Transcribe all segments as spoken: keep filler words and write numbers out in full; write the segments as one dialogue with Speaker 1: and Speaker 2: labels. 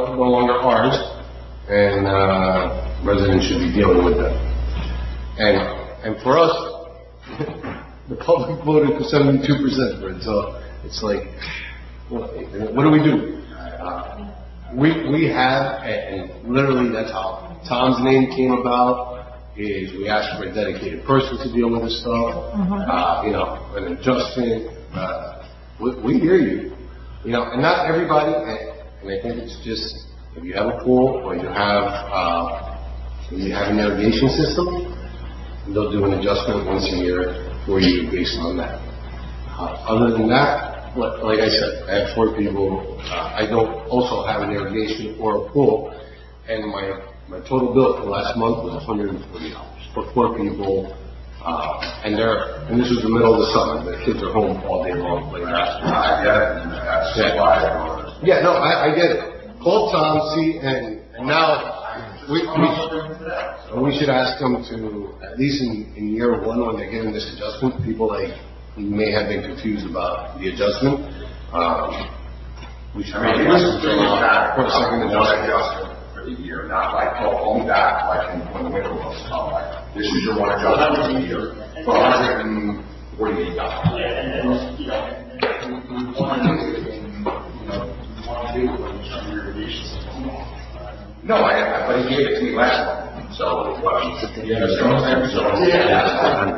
Speaker 1: no, no longer ours, and uh, residents should be dealing with them. And and for us, the public voted for seventy-two percent for it, so it's like, what, what do we do? Uh, we we have, and, and literally that's how Tom's name came about, is we asked for a dedicated person to deal with this stuff, mm-hmm. uh, you know, an adjustment. Uh, we, we hear you, you know, and not everybody, and, and I think it's just, if you have a pool or you have, uh, you have an irrigation system, they'll do an adjustment once a year for you based on that. Uh, other than that, like, like I said, I have four people. Uh, I don't also have an irrigation or a pool, and my my total bill for last month was one hundred forty dollars for four people. Uh, and they're and this was the middle of the summer. The kids are home all day long playing basketball. I get it. That's yeah. yeah, no, I, I get it. Call Tom, see, and, and now. We, we, we should ask them to, at least in, in year one when they're getting this adjustment, people like may have been confused about the adjustment. Um, we should
Speaker 2: I mean,
Speaker 1: ask them to for a second
Speaker 2: adjustment for the year, not like, oh, only that, like in, when the winter was. Oh, like, this is your one adjustment for the year for one hundred forty-eight dollars.
Speaker 3: Yeah, and then, you know, we want to do it in, you know, we want to do it when it's under irrigation system.
Speaker 2: No, I have, but he gave it to me last month. So, well, you understand what I'm saying? So, yeah.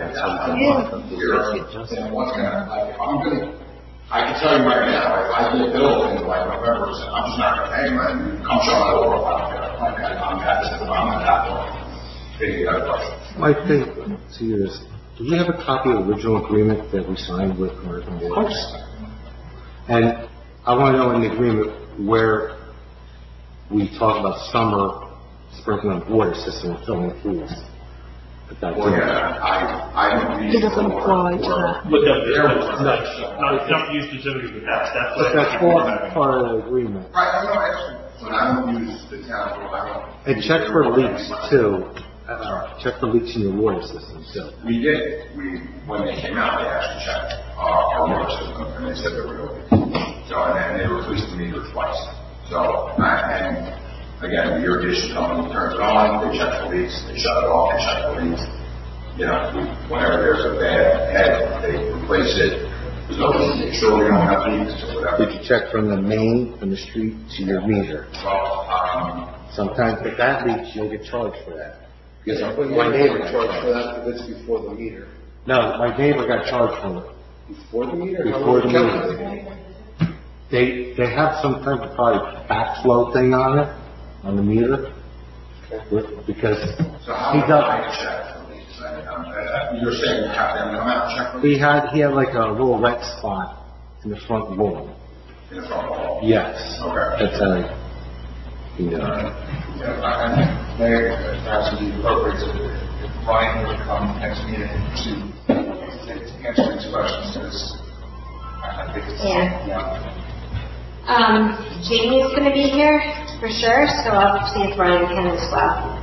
Speaker 2: Yeah. What's gonna, like, I'm gonna, I can tell you right now, if I get a bill in like November, I'm just not gonna pay, man. Come show my over. I'm gonna, I'm not that one. Any other question?
Speaker 4: I think, see this, do we have a copy of the original agreement that we signed with American Water? Of course. And I want to know in the agreement where we talk about summer sprinkling water system and filling pools. But that
Speaker 2: well, yeah, I, I don't
Speaker 5: It doesn't apply to that.
Speaker 6: But no, not, not used specifically with that. That's
Speaker 4: but that's all part of the agreement.
Speaker 2: Right, I know, actually, when I don't use the town, I don't.
Speaker 4: And check for leaks too. Uh, check for leaks in your water system too.
Speaker 2: We did. We, when they came out, they actually checked uh, our water system, and they said there were no leaks. So, and then they replaced the meter twice. So, and again, the irrigation company turns it on, they check the leaks, they shut it off, they check the leaks. You know, whenever there's a bad head, they replace it. So, make sure we don't have leaks or whatever.
Speaker 4: Did you check from the main, from the street to your meter?
Speaker 2: Well, um,
Speaker 4: sometimes if that leaks, you'll get charged for that.
Speaker 1: Yes, my neighbor charged for that, but that's before the meter.
Speaker 4: No, my neighbor got charged for it.
Speaker 1: Before the meter?
Speaker 4: Before the meter. They they have some type of probably backflow thing on it, on the meter, because
Speaker 2: so how
Speaker 4: he got.
Speaker 2: I check for these? Um, you're saying you have them come out and check for
Speaker 4: He had he had like a little wet spot in the front wall.
Speaker 2: In the front wall.
Speaker 4: Yes.
Speaker 2: Okay.
Speaker 4: That's a. You know.
Speaker 3: Yeah, I think maybe perhaps it would be appropriate if Ryan would come next meeting to, to answer these questions, because I think it's
Speaker 7: yeah.
Speaker 3: yeah.
Speaker 7: Um, Jamie's going to be here for sure, so I'll see if Ryan can as well.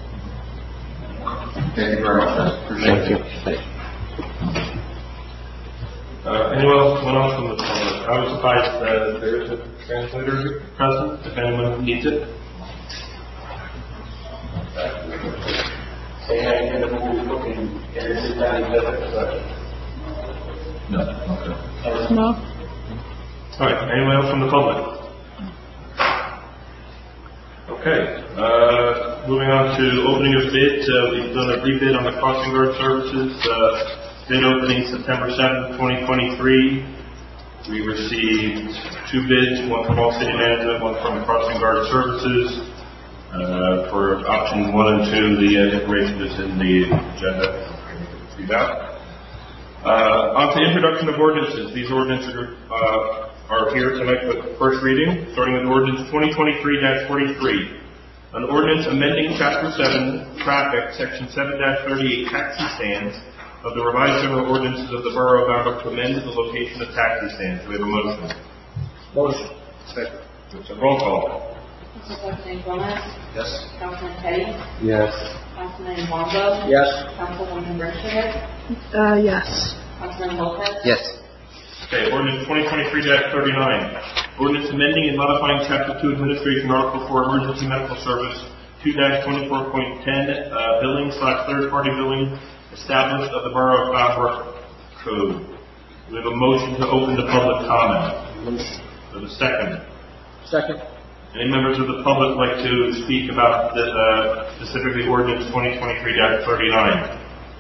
Speaker 2: Thank you very much. Appreciate
Speaker 4: Thank you.
Speaker 6: Uh, anyone else, anyone else from the public? I was surprised that there is a translator present, if anyone needs it.
Speaker 3: Say how you get a movie cooking and sit down and get it.
Speaker 6: No. Okay.
Speaker 5: No.
Speaker 6: All right. Anyone else from the public? Okay. Uh, moving on to opening of bids. Uh, we've done a rebid on the crossing guard services. Uh, bid opening September seventh, twenty twenty-three. We received two bids, one from All City Management, one from Crossing Guard Services. Uh, for options one and two, the uh, information is in the agenda. See that? Uh, on to introduction of ordinances. These ordinances are, uh, are here tonight for first reading, starting with ordinance twenty twenty-three dash forty-three. An ordinance amending chapter seven, traffic, section seven dash thirty-eight, taxi stands of the revised general ordinances of the Borough of Bangor to amend the location of taxi stands. Do we have a motion?
Speaker 1: Motion.
Speaker 6: Second. It's a roll call.
Speaker 7: Councilman Gomez?
Speaker 1: Yes.
Speaker 7: Councilman Petty?
Speaker 4: Yes.
Speaker 7: Councilman Wongo?
Speaker 1: Yes.
Speaker 7: Councilwoman Berkshire?
Speaker 5: Uh, yes.
Speaker 7: Councilman Lopez?
Speaker 4: Yes.
Speaker 6: Okay, ordinance twenty twenty-three dash thirty-nine. Ordinance amending and modifying Chapter two Administration Article four Emergency Medical Service two twenty-four point ten uh, billing slash third-party billing established of the Borough of Falmouth Code. We have a motion to open to public comment.
Speaker 1: Motion.
Speaker 6: For the second.
Speaker 1: Second.
Speaker 6: Any members of the public like to speak about the, uh, specifically ordinance twenty twenty-three dash thirty-nine?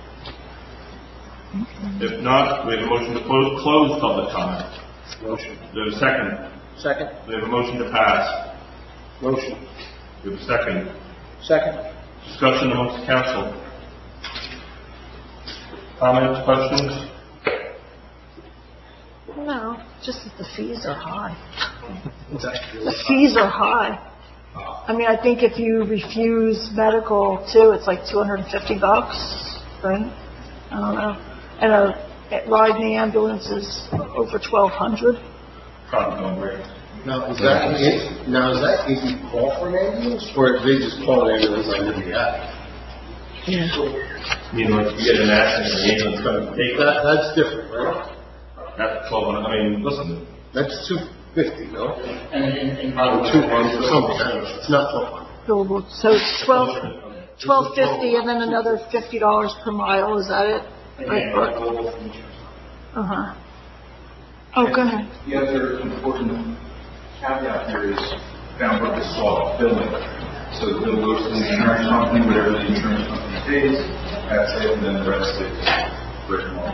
Speaker 6: If not, we have a motion to close, close public comment.
Speaker 1: Motion.
Speaker 6: We have a second.
Speaker 1: Second.
Speaker 6: We have a motion to pass.
Speaker 1: Motion.
Speaker 6: We have a second.
Speaker 1: Second.
Speaker 6: Discussion amongst the council. Comments, questions?
Speaker 5: No, just that the fees are high. The fees are high. I mean, I think if you refuse medical too, it's like two hundred fifty bucks, right? I don't know. And a ride in the ambulance is over twelve hundred.
Speaker 6: Probably going great.
Speaker 1: Now, is that, if, now, is that if you call for an ambulance, or if they just call an ambulance on your behalf?
Speaker 5: Yeah.
Speaker 6: You know, if you get an accident and the ambulance comes to take that,
Speaker 1: That, that's different, right?
Speaker 6: that's twelve hundred. I mean, listen,
Speaker 1: That's two fifty, no?
Speaker 3: And, and, and
Speaker 1: Or two hundred or something. It's not twelve hundred.
Speaker 5: Billable. So it's twelve, twelve fifty, and then another fifty dollars per mile. Is that it? Right. Uh huh. Oh, go ahead.
Speaker 3: The other important caveat here is found what is soft billing. So the bill goes to the insurance company, whatever the insurance company pays, that's it, and then the rest is written on.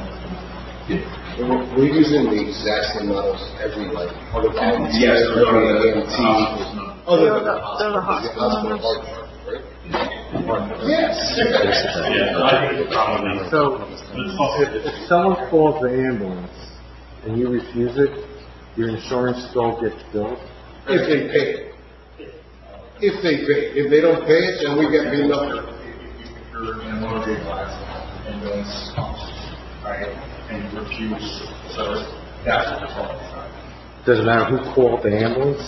Speaker 1: We're, we're using the exact same models every, like, other volunteers,
Speaker 3: Yes,
Speaker 1: every
Speaker 3: other than
Speaker 1: E M T,
Speaker 3: hospitals.
Speaker 1: other
Speaker 5: They're
Speaker 1: than
Speaker 5: the- they're the hospital
Speaker 1: That's
Speaker 5: numbers.
Speaker 1: the hard part, right? Yes.
Speaker 6: yeah, I think it's probably.
Speaker 4: So,
Speaker 6: Let's talk.
Speaker 4: if, if someone calls the ambulance and you refuse it, your insurance still gets billed?
Speaker 1: If they pay it. If they pay it. If they don't pay it, then we get billed nothing.
Speaker 3: If you're in a motor vehicle accident, ambulance comes, right, and you refuse service, that's what the phone is.
Speaker 4: Does it matter who called the ambulance?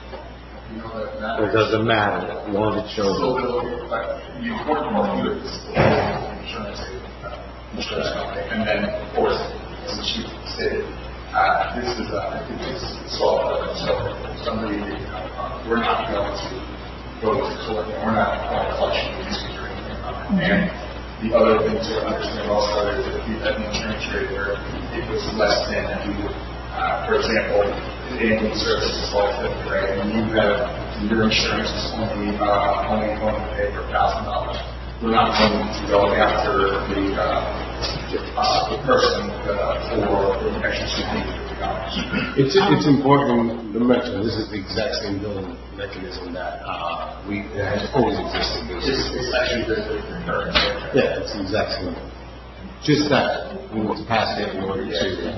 Speaker 3: You know that, that.
Speaker 4: Or does it matter as long as it shows
Speaker 3: So
Speaker 4: up?
Speaker 3: the, like, the important part here is the insurance, uh, insurance company, and then, of course, as the chief stated, uh, this is, uh, I think it's soft, so somebody, uh, we're not going to go to court, and we're not going to collection of these or anything. Uh, and the other thing to understand also is if you had an insurance rate where it was less than you would, uh, for example, the ambulance service is twelve fifty, right, and you have, your insurance is only, uh, only going to pay for a thousand dollars. We're not going to go after the, uh, uh, the person, uh, for the extra fifty dollars.
Speaker 1: It's, it's important to mention, this is the exact same billing mechanism that, uh, we, that has always existed.
Speaker 3: It's, it's actually the, the current.
Speaker 1: Yeah, it's the exact same. Just that, we need to pass it in order to.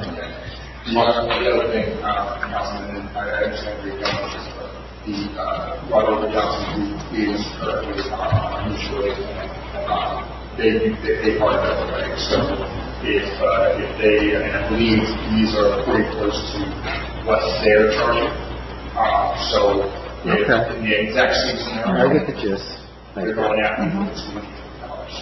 Speaker 3: The other, the other thing, uh, Councilman, I I understand where you're going with this, but the, uh, Robert Johnson, who is currently, uh, usually, uh, they, they, they are that way. So if, uh, if they, and I believe these are pretty close to what they're charging, uh, so if,
Speaker 4: Okay.
Speaker 3: in the exact same
Speaker 4: I
Speaker 3: scenario,
Speaker 4: get the gist. Thank
Speaker 3: they're
Speaker 4: you.
Speaker 3: going after you for two hundred dollars.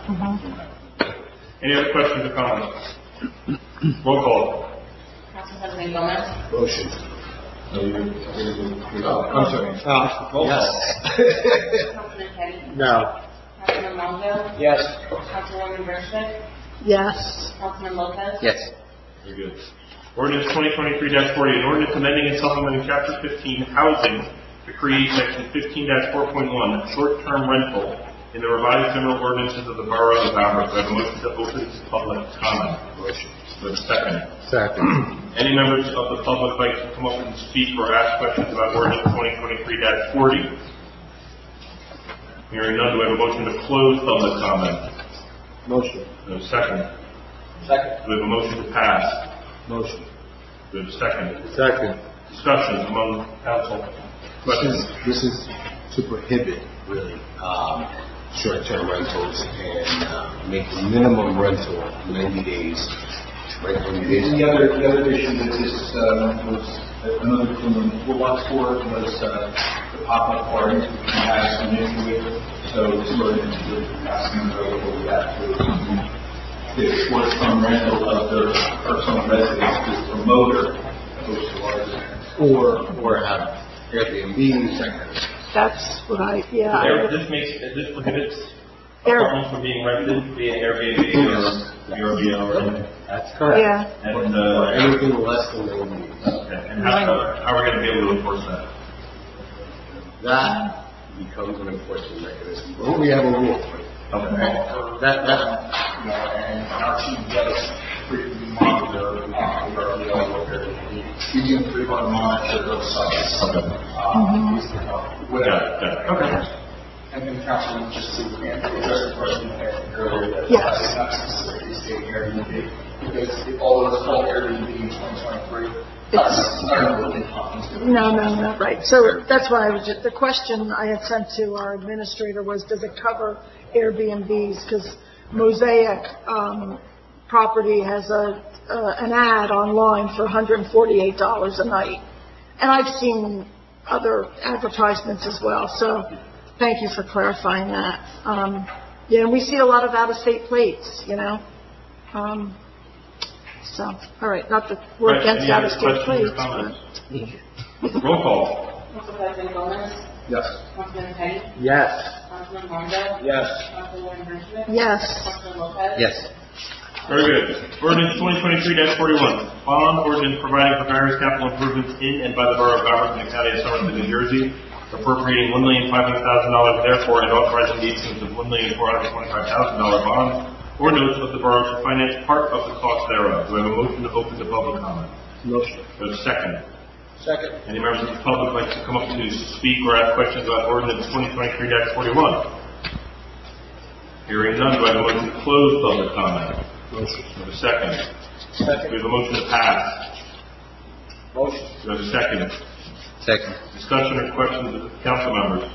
Speaker 6: Any other questions or comments? Roll call.
Speaker 7: Council President Gomez.
Speaker 1: Motion. Oh, I'm sorry.
Speaker 4: Uh, yes.
Speaker 7: Councilman Petty.
Speaker 4: No.
Speaker 7: Councilman Longo.
Speaker 1: Yes.
Speaker 7: Councilwoman Bershvik.
Speaker 5: Yes.
Speaker 7: Councilman Lopez.
Speaker 1: Yes.
Speaker 6: Very good. Ordinance twenty twenty-three dash forty, an ordinance amending and supplementing Chapter fifteen, Housing, to create Section fifteen dash four point one, short-term rental, in the revised general ordinances of the Borough of Falmouth. I have a motion to open to public comment. Motion. With a second.
Speaker 4: Second.
Speaker 6: Any members of the public like to come up and speak or ask questions about ordinance twenty twenty-three dash forty? Hearing none, do we have a motion to close public comment?
Speaker 1: Motion.
Speaker 6: No second.
Speaker 1: Second.
Speaker 6: Do we have a motion to pass?
Speaker 1: Motion.
Speaker 6: Do we have a second?
Speaker 4: Second.
Speaker 6: Discussion among council.
Speaker 1: This
Speaker 6: Questions?
Speaker 1: is, this is to prohibit, really, um, short-term rentals and, uh, make the minimum rental ninety days. Right, ninety days.
Speaker 3: The other, the other issue that this, um, was, uh, another thing on the toolbox for was, uh, the pop-up parties, which we have some issue with. So this ordinance would ask them to go over that to the short-term rental of their personal residence to promoter, opposed to our residents.
Speaker 1: or, or have Airbnbs, that kind of stuff.
Speaker 5: That's what I, yeah. I
Speaker 6: There-
Speaker 5: would-
Speaker 6: This makes, this prohibits
Speaker 5: Air-
Speaker 6: apartments from being rented via Airbnb or V R B O or anything.
Speaker 1: That's correct.
Speaker 5: Yeah,
Speaker 6: And,
Speaker 1: Or
Speaker 6: uh,
Speaker 1: anything less than they need.
Speaker 6: okay, and how, how are we gonna be able to enforce that?
Speaker 1: That becomes an enforcement mechanism. Well, we have a rule.
Speaker 6: Okay.
Speaker 1: That, that,
Speaker 3: You know, and our team does frequently monitor, uh, the R P O worker. We do frequently monitor those sites. Um, with-
Speaker 6: Got it, got it. Okay.
Speaker 3: And then Councilman, just to address the question you had earlier, that
Speaker 5: Yes.
Speaker 3: it's not specifically stating Airbnb, because it- although it's called Airbnb in twenty twenty-three,
Speaker 5: It's-
Speaker 3: I don't know what the conference is.
Speaker 5: no, no, no, right. So that's why I was just, the question I had sent to our administrator was, does it cover Airbnbs? Because Mosaic, um, property has a, uh, an ad online for one hundred forty-eight dollars a night. And I've seen other advertisements as well, so thank you for clarifying that. Um, yeah, and we see a lot of out-of-state plates, you know. Um, so, all right, not that we're
Speaker 6: Right,
Speaker 5: against
Speaker 6: any other
Speaker 5: out-of-state
Speaker 6: questions
Speaker 5: plates,
Speaker 6: or comments?
Speaker 5: but
Speaker 6: Roll call.
Speaker 7: Council President Gomez?
Speaker 1: yes.
Speaker 7: Councilman Petty?
Speaker 4: Yes.
Speaker 7: Councilman Wanda?
Speaker 1: Yes.
Speaker 7: Councilman Hirschman?
Speaker 5: yes.
Speaker 7: Councilman Lopez?
Speaker 4: Yes.
Speaker 6: Very good. Ordinance twenty twenty-three forty-one, bond ordinance providing for various capital improvements in and by the Borough of Government in the County of Somerset, New Jersey, appropriating one million five hundred thousand dollars therefore and authorizing the issuance of one million four hundred twenty-five thousand dollars bonds or notes of the borough to finance part of the cost thereof. Do I have a motion to open to public comment?
Speaker 1: Motion.
Speaker 6: Do I have a second?
Speaker 1: Second.
Speaker 6: Any members of the public like to come up to speak or ask questions about ordinance twenty twenty-three forty-one? Hearing none, do I have a motion to close public comment?
Speaker 1: Motion.
Speaker 6: Do I have a second?
Speaker 1: Second.
Speaker 6: We have a motion to pass.
Speaker 1: Motion.
Speaker 6: Do I have a second?
Speaker 4: Second.
Speaker 6: Discussion or questions of the council members?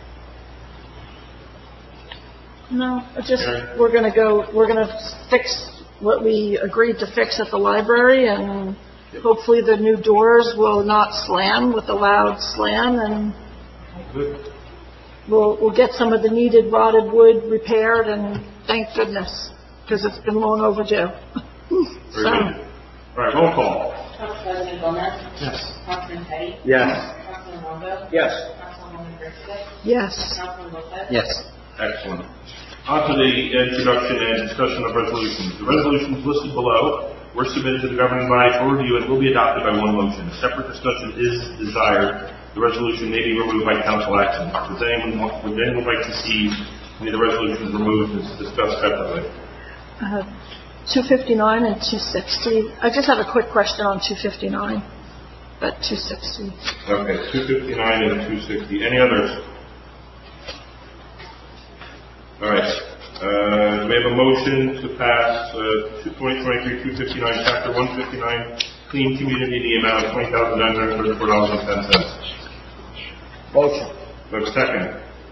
Speaker 5: No, it just,
Speaker 6: Karen?
Speaker 5: we're gonna go, we're gonna fix what we agreed to fix at the library, and hopefully the new doors will not slam with a loud slam, and
Speaker 6: Good.
Speaker 5: we'll, we'll get some of the needed rotted wood repaired, and thank goodness, because it's been long overdue.
Speaker 6: Very
Speaker 5: So,
Speaker 6: good. All right, roll call.
Speaker 7: Council President Gomez?
Speaker 1: Yes.
Speaker 7: Councilman Petty?
Speaker 4: Yes.
Speaker 7: Councilman Wanda?
Speaker 1: Yes.
Speaker 7: Councilwoman Hirschman?
Speaker 5: yes.
Speaker 7: Councilman Lopez?
Speaker 4: Yes.
Speaker 6: Excellent. On to the introduction and discussion of resolutions. The resolutions listed below were submitted to the governing body for review and will be adopted by one motion. A separate discussion is desired. The resolution may be removed by council action. Does anyone, want- would anyone like to see any of the resolutions removed and discussed separately?
Speaker 5: Uh, two fifty-nine and two sixty. I just have a quick question on two fifty-nine, but two sixty.
Speaker 6: Okay, two fifty-nine and two sixty. Any others? All right. Uh, we have a motion to pass uh, twenty twenty-three two fifty-nine, Chapter one fifty-nine, Clean Community, the amount of twenty thousand nine hundred thirty-four dollars and ten cents.
Speaker 1: Motion.
Speaker 6: Do I have a second?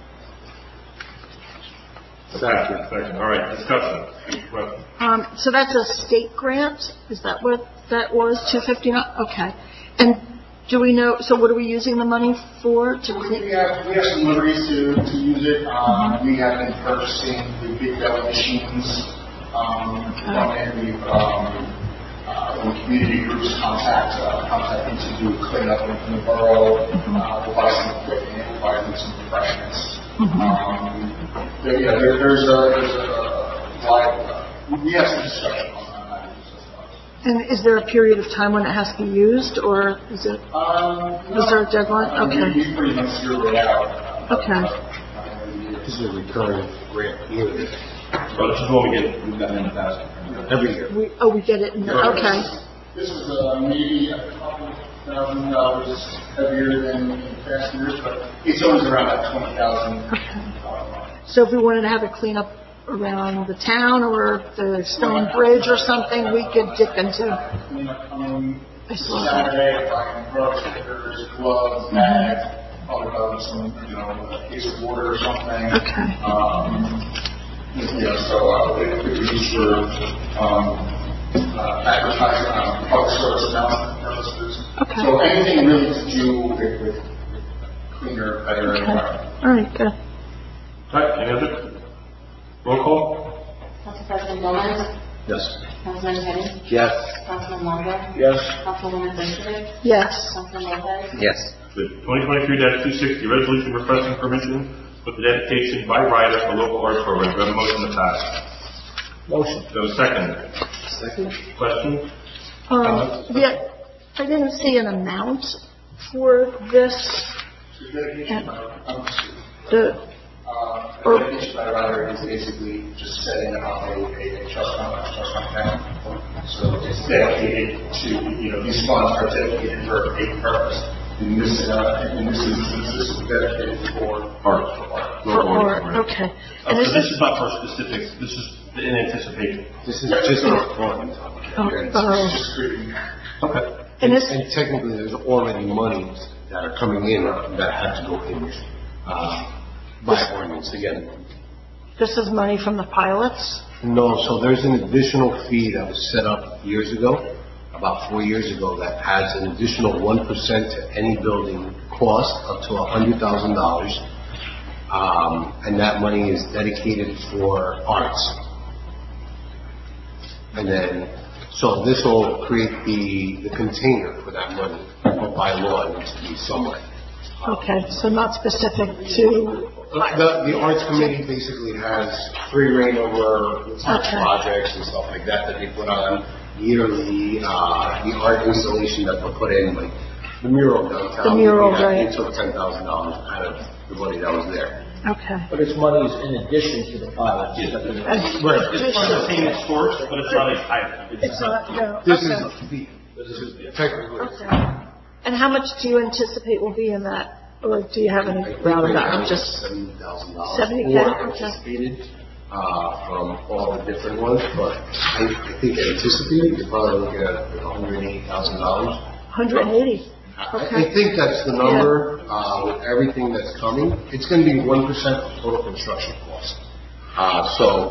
Speaker 6: Second. Second. All right. Discussion. Question.
Speaker 5: Um, so that's a state grant? Is that what that was, two fifty-nine? Okay. And do we know, so what are we using the money for? To
Speaker 3: We
Speaker 5: clean?
Speaker 3: have, we have some liberties to, to use it. Um, we have been purchasing the big belly machines, um, from it. We've, um, uh, when community groups contact, uh, contact them to do cleanup in the borough, uh, we'll buy some equipment, we'll buy them some refreshments. Um, but yeah, there, there's a, there's a, wide, uh, we have some discussion on that.
Speaker 5: And is there a period of time when it has to be used, or is it?
Speaker 3: Um,
Speaker 5: Is there a deadline?
Speaker 3: I mean,
Speaker 5: Okay.
Speaker 3: We pretty much zero it out. uh,
Speaker 5: Okay.
Speaker 3: uh,
Speaker 1: This is a recurring grant yearly,
Speaker 6: Well, this is what we get.
Speaker 3: We've done in the past.
Speaker 1: every year.
Speaker 5: We, oh, we get it in the, okay.
Speaker 3: This is uh, maybe a couple thousand dollars heavier than in past years, but it's always around that twenty thousand.
Speaker 5: So if we wanted to have a cleanup around the town or the Stone Bridge or something, we could dip into.
Speaker 3: Cleanup coming
Speaker 5: I saw that.
Speaker 3: Saturday, buying gloves, stickers, gloves, bags, probably about some, you know, a case of water or something.
Speaker 5: Okay.
Speaker 3: Um, you know, so uh, it could be used for um, uh, advertising, um, public service announcement purposes.
Speaker 5: Okay.
Speaker 3: So anything really to do with, with cleaner, better
Speaker 5: Okay.
Speaker 3: environment.
Speaker 5: All right, good.
Speaker 6: All right. Any other? Roll call.
Speaker 7: Council President Gomez?
Speaker 1: Yes.
Speaker 7: Councilman Petty,
Speaker 4: Yes.
Speaker 7: Councilman Longo,
Speaker 1: Yes.
Speaker 7: Councilwoman Berkowitz,
Speaker 5: Yes.
Speaker 7: Councilman Lopez,
Speaker 4: Yes.
Speaker 6: Good. twenty twenty-three two sixty, resolution requesting permission for the dedication by rider for local art program. Do I have a motion to pass?
Speaker 1: Motion.
Speaker 6: Do I have a second?
Speaker 1: Second.
Speaker 6: Question?
Speaker 5: Um, yeah, I didn't see an amount for this. And the,
Speaker 3: Uh,
Speaker 5: Or-
Speaker 3: dedication by rider is basically just setting up a, a trust fund, a trust fund account. So it's dedicated to, you know, these funds are dedicated for a purpose. In this, uh, in this instance, this is dedicated for
Speaker 6: Art.
Speaker 3: For art.
Speaker 5: for, or, okay.
Speaker 6: Uh,
Speaker 5: And
Speaker 6: so
Speaker 5: is
Speaker 6: this
Speaker 5: this,
Speaker 6: is not for specifics, this is in anticipation.
Speaker 1: This is just a fund.
Speaker 5: oh, oh,
Speaker 3: Just creating.
Speaker 6: Okay.
Speaker 5: and
Speaker 1: And,
Speaker 5: this,
Speaker 1: and technically, there's already monies that are coming in that have to go in, uh, by ordinance again.
Speaker 5: this is money from the pilots?
Speaker 1: No, so there's an additional fee that was set up years ago, about four years ago, that adds an additional one percent to any building cost up to a hundred thousand dollars. Um, and that money is dedicated for arts. And then, so this will create the, the container for that money, but by law, it needs to be somewhere.
Speaker 5: Okay, so not specific to,
Speaker 1: The, the arts committee basically has free reign over art
Speaker 5: Okay.
Speaker 1: projects and stuff like that that they put on yearly, uh, the art installation that they put in, like the mural downtown.
Speaker 5: The mural,
Speaker 1: we had-
Speaker 5: right.
Speaker 1: We took ten thousand dollars out of the money that was there.
Speaker 5: okay.
Speaker 8: But it's monies in addition to the pilot.
Speaker 5: And
Speaker 6: It's part of the same source, but it's not a pilot.
Speaker 5: It's not, no,
Speaker 1: This is
Speaker 5: okay.
Speaker 1: a fee. This is technically.
Speaker 5: Okay. And how much do you anticipate will be in that? Or do you have any
Speaker 1: I think
Speaker 5: round
Speaker 1: right
Speaker 5: about,
Speaker 1: now
Speaker 5: just,
Speaker 1: it's seventy thousand dollars.
Speaker 5: seventy K?
Speaker 1: More
Speaker 5: Okay.
Speaker 1: anticipated, uh, from all the different ones, but I, I think anticipated, you're probably looking at a hundred and eighty thousand dollars.
Speaker 5: one hundred eighty?
Speaker 1: I
Speaker 5: Okay.
Speaker 1: I think that's the number, uh, with everything that's coming. It's gonna be one percent of total construction cost. Uh, so,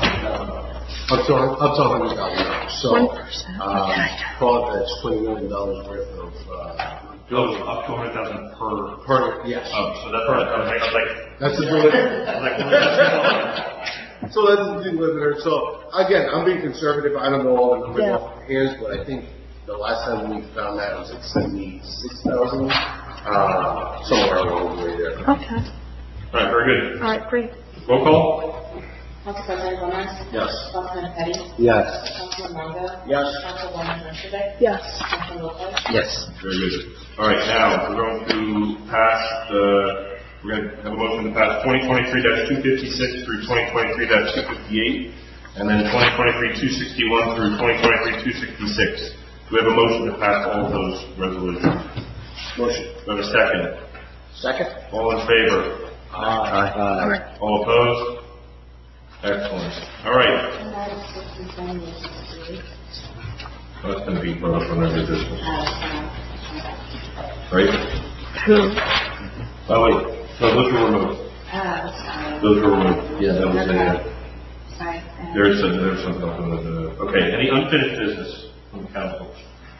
Speaker 1: up to, up to a hundred thousand dollars. So,
Speaker 5: one percent,
Speaker 1: um,
Speaker 5: okay.
Speaker 1: call it, that's twenty million dollars worth of, uh,
Speaker 6: Goes up to one hundred thousand per,
Speaker 1: per, yes.
Speaker 6: oh, so that's, I was like, I was like,
Speaker 1: That's the building.
Speaker 6: I was like, what is that?
Speaker 1: So that's the limiter. So again, I'm being conservative. I don't know all the numbers
Speaker 5: Yeah.
Speaker 1: off my hands, but I think the last time we found that it was like seventy-six thousand, uh, somewhere along the way there.
Speaker 5: Okay,
Speaker 6: All right, very good.
Speaker 5: all right, great.
Speaker 6: Roll call?
Speaker 7: Council President Gomez,
Speaker 1: Yes.
Speaker 7: Councilman Petty,
Speaker 4: Yes.
Speaker 7: Councilman Longo,
Speaker 1: Yes.
Speaker 7: Councilwoman Berkowitz,
Speaker 5: Yes.
Speaker 7: Councilman Lopez,
Speaker 4: Yes.
Speaker 6: Very good. All right, now, we're going to pass the, we're going to have a motion to pass twenty twenty-three two fifty-six through twenty twenty-three two fifty-eight, and then twenty twenty-three two sixty-one through twenty twenty-three two sixty-six. Do we have a motion to pass all of those resolutions? Motion. Do we have a second?
Speaker 1: Second.
Speaker 6: All in favor?
Speaker 4: Aye.
Speaker 5: All right.
Speaker 6: All opposed? Excellent. All right.
Speaker 7: and that is sixty-seven, sixty-eight.
Speaker 6: Well, that's going to be brought up on every business,
Speaker 7: Uh,
Speaker 6: right?
Speaker 5: Who?
Speaker 6: Oh, wait. No, those were removed.
Speaker 7: uh, sorry.
Speaker 6: Those were removed. Yeah, that was a, uh,
Speaker 7: Sorry. uh,
Speaker 6: there's some, there's something else on the, okay, any unfinished business from the council?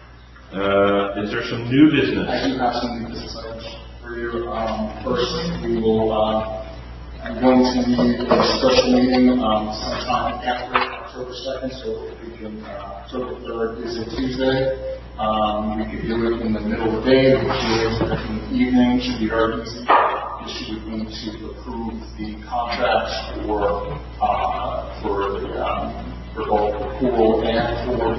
Speaker 6: Uh, is there some new business?
Speaker 3: I do have some new business items for you. Um, first, we will, uh, I'm going to need a special meeting, um, sometime after October second, so if we can, uh, October third is a Tuesday. Um, we could do it in the middle of the day, we could do it in the evening, should be very easy. Just would need to approve the contracts for, uh, for the, um, for both the pool and for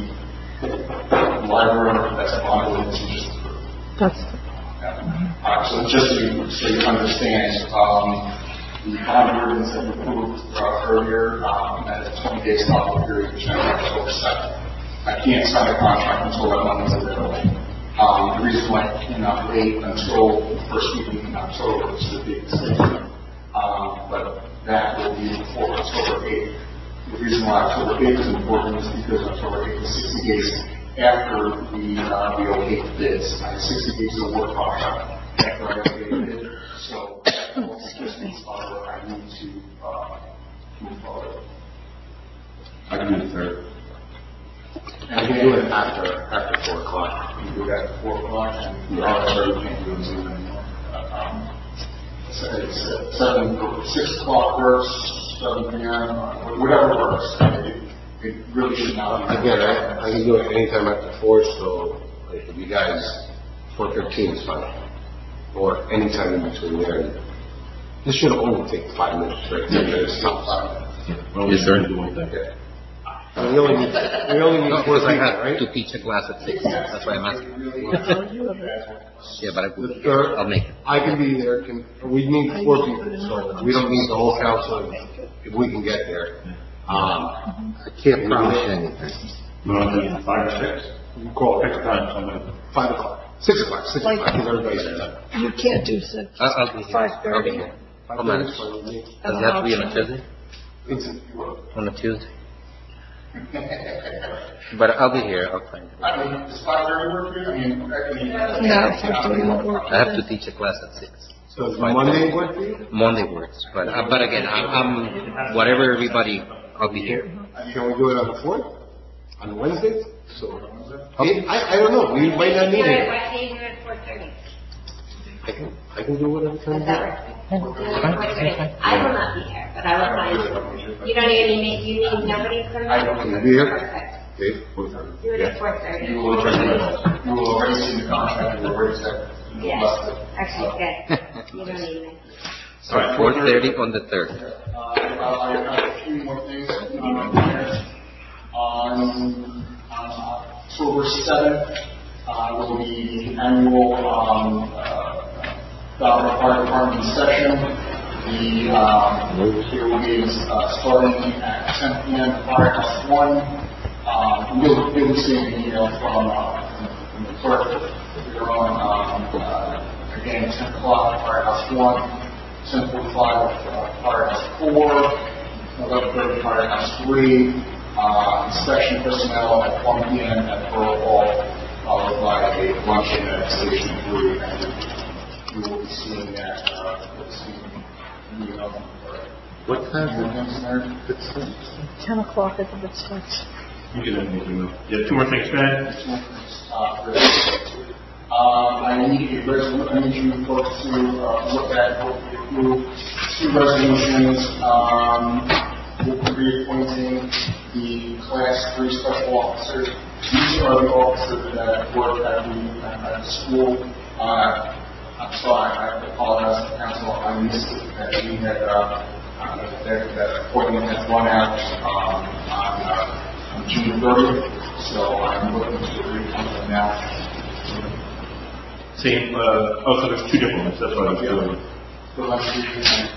Speaker 3: the library, that's a bond that you just approved.
Speaker 5: That's,
Speaker 3: Uh, so just so you, so you understand, um, the bond ordinance that we approved uh, earlier, um, has a twenty day stop period, which I have October second. I can't sign a contract until that money is available. Um, the reason why I cannot wait until the first meeting in October is the big decision. Um, but that will be before October eighth. The reason why October eighth is important is because October eighth is sixty days after the, uh, the okay bids. I have sixty days of work contract after I okay bid. So, excuse me, I need to, uh, move forward.
Speaker 6: I can do the third.
Speaker 1: I can do it after, after four o'clock.
Speaker 3: You do that at four o'clock and, uh, sorry, you can't do it Zoom anymore. Um, so it's uh, seven, six o'clock works, seven P M, uh, whatever works. it really should not be.
Speaker 1: Again, I, I can do it anytime after four, so like, if you guys, four fifteen is fine. Or anytime in between there. This should only take five minutes, right? Ten minutes tops.
Speaker 6: Well, we sure do one thing.
Speaker 1: Okay. And we only need, we only need four
Speaker 9: Because I
Speaker 1: people,
Speaker 9: have
Speaker 1: right?
Speaker 9: to teach a class at six, that's why I'm asking. Yeah, but I
Speaker 1: The
Speaker 9: will,
Speaker 1: third,
Speaker 9: I'll make it.
Speaker 1: I can be there, can, we need four people, so we don't need the whole council if we can get there. Um,
Speaker 4: I can't promise you anything.
Speaker 6: You want to do five or six?
Speaker 1: you call
Speaker 6: Pick
Speaker 1: it
Speaker 6: a time, somebody.
Speaker 1: five o'clock, six o'clock, six o'clock, because everybody's there.
Speaker 5: You can't do six.
Speaker 9: I'll, I'll be here.
Speaker 5: Five
Speaker 9: I'll be
Speaker 5: thirty.
Speaker 9: here.
Speaker 1: Five
Speaker 9: I'll
Speaker 1: thirty
Speaker 9: manage.
Speaker 1: is fine with me.
Speaker 9: Does it have to be on a Tuesday?
Speaker 1: It's-
Speaker 9: On a Tuesday? But I'll be here, I'll find it.
Speaker 3: I mean, does five thirty work for you? I mean, I mean.
Speaker 5: No, five thirty won't work.
Speaker 9: I have to teach a class at six.
Speaker 1: So does Monday work for you?
Speaker 9: Monday works, but, uh, but again, I'm, I'm, whatever everybody, I'll be here.
Speaker 1: Can we do it on the fourth? On Wednesday? So, I, I don't know, we might not need it.
Speaker 7: Why can't you do it at four thirty?
Speaker 1: I can, I can do whatever time.
Speaker 7: Does that work? Do it at four thirty. I will not be here, but I will find you. You don't need any, you need nobody from
Speaker 3: I
Speaker 7: there?
Speaker 3: don't
Speaker 1: Can you be here?
Speaker 7: Perfect.
Speaker 1: Okay.
Speaker 7: Do it at four thirty.
Speaker 3: You will already, you will already see the contract, you will already said.
Speaker 7: Yes, actually, good. You don't need me.
Speaker 9: So four thirty on the third.
Speaker 3: Uh, I have a few more things. Um, On, on October seventh, uh, will be the annual, um, uh, Dollar Fire Department session. The, um, here will be, uh, starting at ten P M at Firehouse One. Um, you'll, you'll see an email from, uh, from the clerk. We're on, um, uh, again, ten o'clock at Firehouse One, ten forty-five at uh, Firehouse Four, eleven thirty Firehouse Three, uh, inspection personnel at one P M at Borough Hall, followed by a luncheon at Station Three, and we will be seeing that, uh, let's see, meeting up.
Speaker 4: What time?
Speaker 5: Ten o'clock at the Ritz Carlton.
Speaker 6: You can have anything else. Yeah, two more things, go ahead.
Speaker 3: Um, I need a resolution, I need you folks to, uh, look at, approve two resolutions, um, we'll be reappointing the class three special officers. These are the officers that work at the, at the school. Uh, I'm sorry, I apologize to the council, I missed it, that we had, uh, uh, that, that appointment has run out, um, on, uh, on June thirtieth, so I'm looking to reappoint them now.
Speaker 6: Same, uh, oh, so there's two different ones, that's what I was doing.
Speaker 3: So let's see.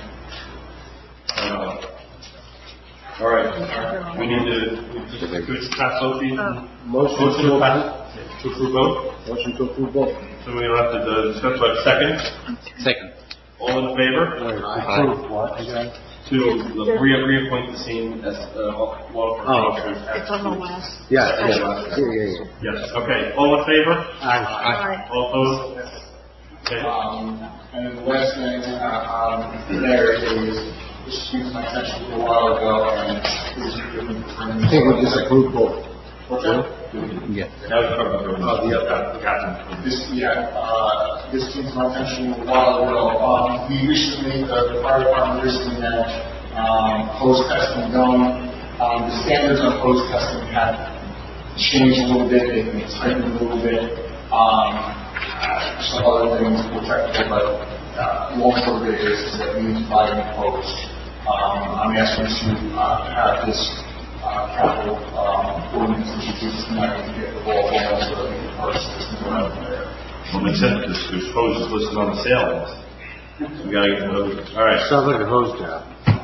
Speaker 6: Uh, All right, we need to, we just pass both these.
Speaker 1: Motion
Speaker 6: Motion
Speaker 1: to
Speaker 6: to
Speaker 1: approve,
Speaker 6: pass, to approve both,
Speaker 1: motion to approve both.
Speaker 6: so we don't have to uh, discuss about second.
Speaker 9: Second.
Speaker 6: All in favor?
Speaker 1: Approve what, again?
Speaker 6: To uh, re- reappoint the same as, uh, law firm
Speaker 1: Oh,
Speaker 6: officers.
Speaker 5: It's on the last.
Speaker 4: Yeah, yeah, yeah, yeah, yeah.
Speaker 6: Yes, okay, all in favor?
Speaker 4: Aye.
Speaker 5: Aye.
Speaker 6: All opposed? Okay.
Speaker 3: Um, and then the last thing, uh, um, there is, this came to my attention a little while ago, and please forgive me for bringing
Speaker 1: I think we just approved both.
Speaker 3: What's that?
Speaker 9: Yeah.
Speaker 6: Now we talk about the,
Speaker 1: Oh, the
Speaker 6: uh, the captain.
Speaker 3: This, yeah, uh, this came to my attention a while ago. Um, we recently, uh, the fire department recently had, um, post testing done. Um, the standards on post testing have changed a little bit, they've been tightened a little bit. Um, uh, some other things were technical, but, uh, long story is, is that we need to buy new posts. Um, I'm asking to, uh, have this, uh, capital, um, ordinance introduced tonight to get the ball rolling so that we can purchase this new one there.
Speaker 6: Well, makes sense, because there's hoses listed on the sale list. So we gotta get the hoses. All right,
Speaker 4: Sounds like a hose job.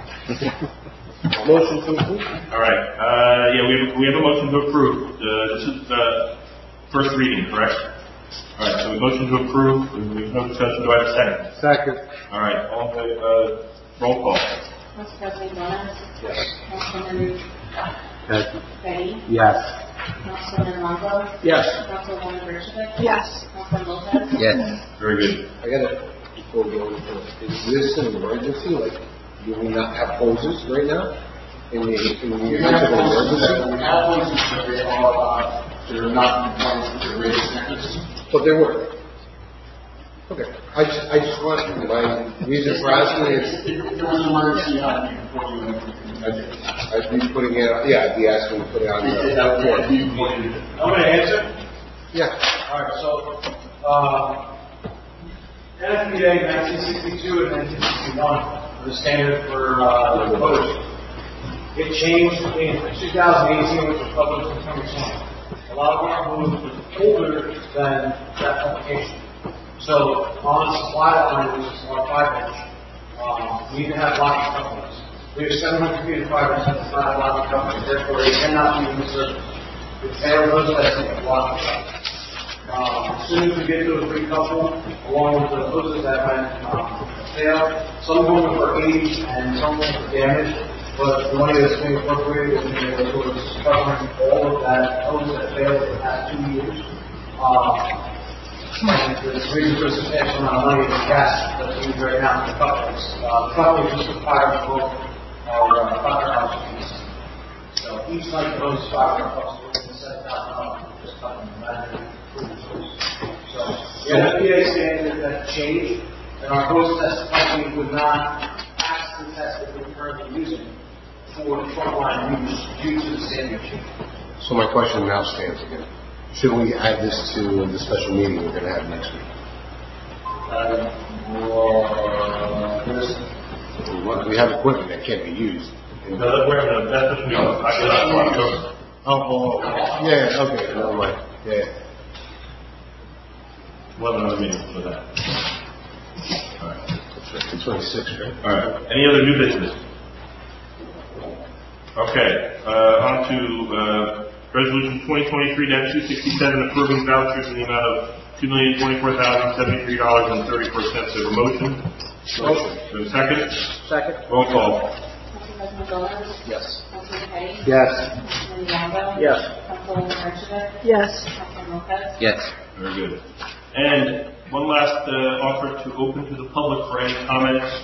Speaker 1: Motion to approve?
Speaker 6: all right, uh, yeah, we have, we have a motion to approve. Uh, this is, uh, first reading, correct? All right, so a motion to approve, we have no discussion, do I have a second?
Speaker 4: Second.
Speaker 6: All right, all, in fa- uh, roll call.
Speaker 7: Council President Brennan? Yes. Councilman
Speaker 4: Yes.
Speaker 7: Betty?
Speaker 4: Yes.
Speaker 7: Councilman Longo?
Speaker 1: Yes.
Speaker 7: Councilwoman Berchevich?
Speaker 5: Yes.
Speaker 7: Councilman Lopez?
Speaker 9: Yes.
Speaker 6: Very good.
Speaker 1: I gotta, before we go into it, is this an emergency? Like, do we not have hoses right now? In the, in the
Speaker 3: We
Speaker 1: event
Speaker 3: have
Speaker 1: of an
Speaker 3: those,
Speaker 1: emergency?
Speaker 3: we have those, but they are, uh, they're not in compliance with the rated standards.
Speaker 1: But they work. Okay, I just, I just want, my reason for asking is,
Speaker 3: There was an emergency happening before you went.
Speaker 1: I'd, I'd be putting it, yeah, I'd be asking to put it on the report.
Speaker 10: I'm gonna answer.
Speaker 1: Yeah.
Speaker 10: All right, so, uh, N F P A nineteen sixty-two and nineteen sixty-one were the standard for, uh, the voters. It changed in two thousand eighteen, which was published in twenty twenty. A lot of our rules were older than that publication. So on the supply line, which is our five inch, um, we need to have locking couplings. We have seven hundred feet of fiber, so it's not a locking coupling, therefore it cannot be in the service. It's fair those that need a locking coupling. Um, as soon as we get those recoupled, along with the hoses that went um, failed, some of them were age and some of them were damaged, but the money that's being appropriated is sort of covering all of that hose that failed in the past two years. Um, And there's reason for a substantial amount of money in gas that's used right now for the couplings. Uh, the couplings just require to both our uh, fiber house piece. So each night the hose fiber costs within seven thousand dollars for just coupling the battery. So the N F P A standard that changed, and our hose test company would not pass the test that we're currently using for frontline use due to the standard change.
Speaker 1: So my question now stands again. Should we add this to the special meeting we're going to have next week?
Speaker 10: Uh, well,
Speaker 1: We have equipment that can't be used.
Speaker 6: No, that, we're gonna, that's just me. I can, I can go.
Speaker 1: Oh, oh, oh, yeah, okay, never mind, yeah.
Speaker 6: We'll have another meeting for that. All right.
Speaker 1: It's twenty-six, right?
Speaker 6: All right. Any other new business? Okay, uh, on to, uh, Resolution twenty twenty-three two sixty-seven, approving vouchers in the amount of two million twenty-four thousand seventy-three dollars and thirty-four cents. Have a motion?
Speaker 1: Motion.
Speaker 6: Have a second?
Speaker 1: Second.
Speaker 6: Roll call.
Speaker 7: Councilman Gollars?
Speaker 1: Yes.
Speaker 7: Councilman Petty?
Speaker 1: Yes.
Speaker 7: Councilman Yongo?
Speaker 1: Yes.
Speaker 7: Councilman Archibald?
Speaker 5: Yes.
Speaker 7: Councilman Lopez?
Speaker 9: Yes.
Speaker 6: Very good. And one last uh, offer to open to the public for any comments.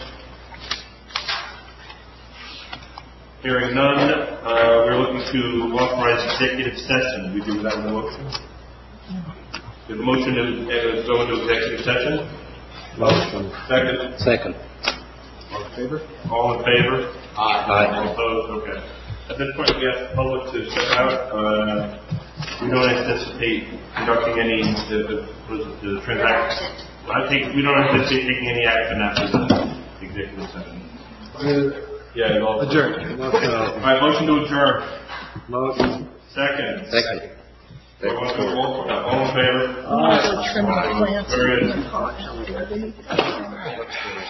Speaker 6: Hearing none, uh, we're looking to authorize executive session. We do that with a motion? We have a motion to uh, go into executive session?
Speaker 1: Motion.
Speaker 6: Second?
Speaker 9: Second.
Speaker 1: All in favor?
Speaker 6: All in favor?
Speaker 9: Aye.
Speaker 6: All opposed? Okay. At this point, we ask the public to step out. Uh, we don't anticipate conducting any, the, the, what is it, the transaction. I think we don't anticipate taking any action after the executive session. Yeah, it all.
Speaker 1: Adjourn.
Speaker 6: All right, motion to adjourn.
Speaker 1: Motion.
Speaker 6: Second.
Speaker 9: Second.
Speaker 6: All in favor?
Speaker 5: I'm going to trim the plants
Speaker 6: Very good.
Speaker 5: in the pot.